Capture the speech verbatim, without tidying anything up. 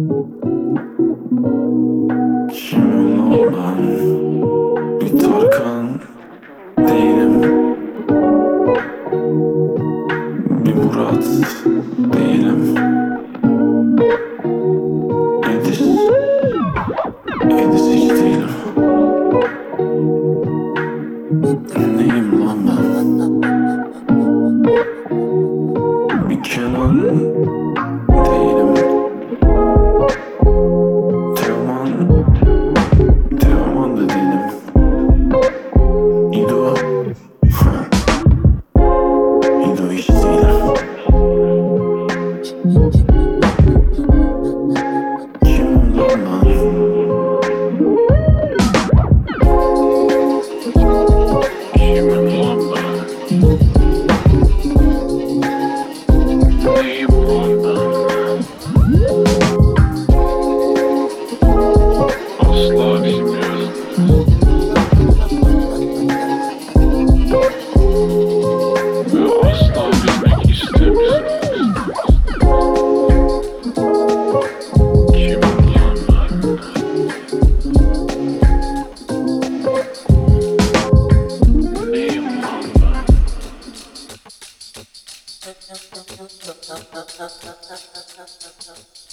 Kimim lan ben? Bir Tarkan değilim, bir Murat değilim. Edis, Edis hiç değilim. Neyim lan ben? Bir Kenan değilim. Teoman, Teoman da değilim. İdo, İdo hiç değilim. Kimim lan ben? Kimim lan ben? Neyim lan ben? Asla bilmiyorum. Ve asla bilmek istemiyorum. Kimim lan ben? Neyim lan ben?